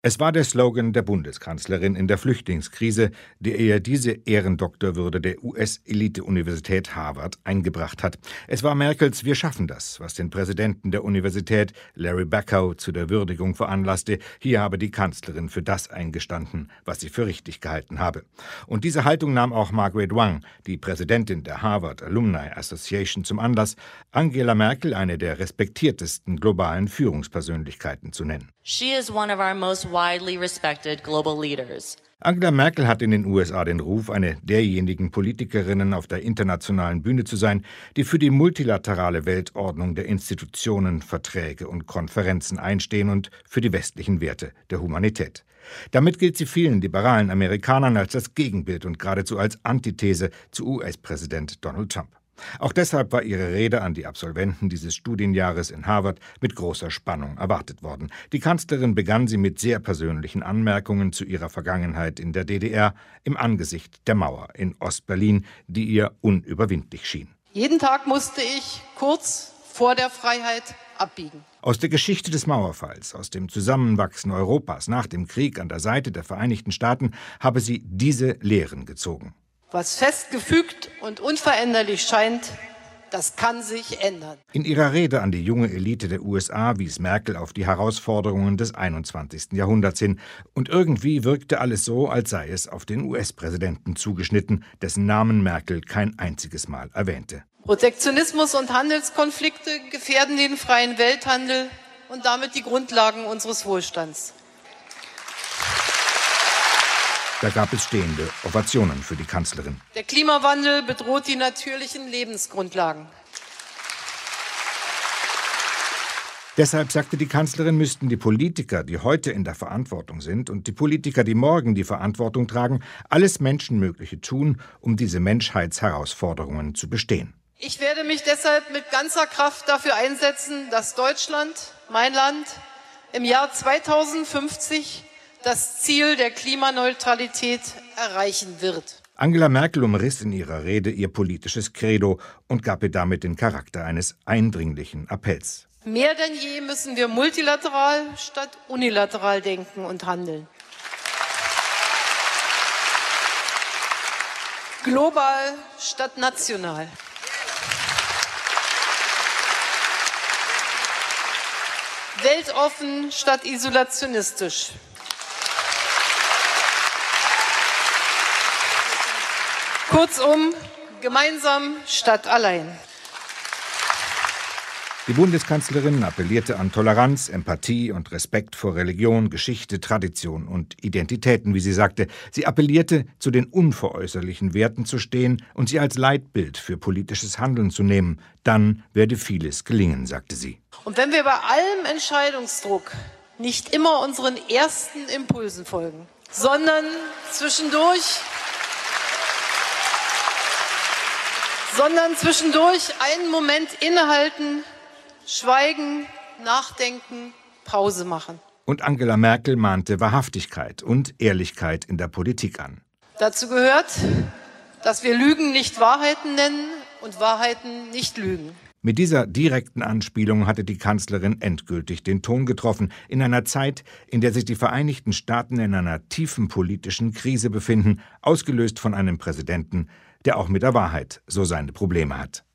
Es war der Slogan der Bundeskanzlerin in der Flüchtlingskrise, der ihr diese Ehrendoktorwürde der US-Elite-Universität Harvard eingebracht hat. Es war Merkels „Wir schaffen das", was den Präsidenten der Universität, Larry Bacow, zu der Würdigung veranlasste. Hier habe die Kanzlerin für das eingestanden, was sie für richtig gehalten habe. Und diese Haltung nahm auch Margaret Wang, die Präsidentin der Harvard Alumni Association, zum Anlass, Angela Merkel eine der respektiertesten globalen Führungspersönlichkeiten zu nennen. She is one of our most widely respected global leaders. Angela Merkel hat in den USA den Ruf, eine derjenigen Politikerinnen auf der internationalen Bühne zu sein, die für die multilaterale Weltordnung der Institutionen, Verträge und Konferenzen einstehen und für die westlichen Werte der Humanität. Damit gilt sie vielen liberalen Amerikanern als das Gegenbild und geradezu als Antithese zu US-Präsident Donald Trump. Auch deshalb war ihre Rede an die Absolventen dieses Studienjahres in Harvard mit großer Spannung erwartet worden. Die Kanzlerin begann sie mit sehr persönlichen Anmerkungen zu ihrer Vergangenheit in der DDR im Angesicht der Mauer in Ostberlin, die ihr unüberwindlich schien. Jeden Tag musste ich kurz vor der Freiheit abbiegen. Aus der Geschichte des Mauerfalls, aus dem Zusammenwachsen Europas nach dem Krieg an der Seite der Vereinigten Staaten habe sie diese Lehren gezogen. Was festgefügt und unveränderlich scheint, das kann sich ändern. In ihrer Rede an die junge Elite der USA wies Merkel auf die Herausforderungen des 21. Jahrhunderts hin. Und irgendwie wirkte alles so, als sei es auf den US-Präsidenten zugeschnitten, dessen Namen Merkel kein einziges Mal erwähnte. Protektionismus und Handelskonflikte gefährden den freien Welthandel und damit die Grundlagen unseres Wohlstands. Da gab es stehende Ovationen für die Kanzlerin. Der Klimawandel bedroht die natürlichen Lebensgrundlagen. Deshalb, sagte die Kanzlerin, müssten die Politiker, die heute in der Verantwortung sind, und die Politiker, die morgen die Verantwortung tragen, alles Menschenmögliche tun, um diese Menschheitsherausforderungen zu bestehen. Ich werde mich deshalb mit ganzer Kraft dafür einsetzen, dass Deutschland, mein Land, im Jahr 2050 das Ziel der Klimaneutralität erreichen wird. Angela Merkel umriss in ihrer Rede ihr politisches Credo und gab ihr damit den Charakter eines eindringlichen Appells. Mehr denn je müssen wir multilateral statt unilateral denken und handeln. Global statt national. Weltoffen statt isolationistisch. Kurzum, gemeinsam statt allein. Die Bundeskanzlerin appellierte an Toleranz, Empathie und Respekt vor Religion, Geschichte, Tradition und Identitäten, wie sie sagte. Sie appellierte, zu den unveräußerlichen Werten zu stehen und sie als Leitbild für politisches Handeln zu nehmen. Dann werde vieles gelingen, sagte sie. Und wenn wir bei allem Entscheidungsdruck nicht immer unseren ersten Impulsen folgen, sondern zwischendurch einen Moment innehalten, schweigen, nachdenken, Pause machen. Und Angela Merkel mahnte Wahrhaftigkeit und Ehrlichkeit in der Politik an. Dazu gehört, dass wir Lügen nicht Wahrheiten nennen und Wahrheiten nicht Lügen. Mit dieser direkten Anspielung hatte die Kanzlerin endgültig den Ton getroffen, in einer Zeit, in der sich die Vereinigten Staaten in einer tiefen politischen Krise befinden, ausgelöst von einem Präsidenten, der auch mit der Wahrheit so seine Probleme hat.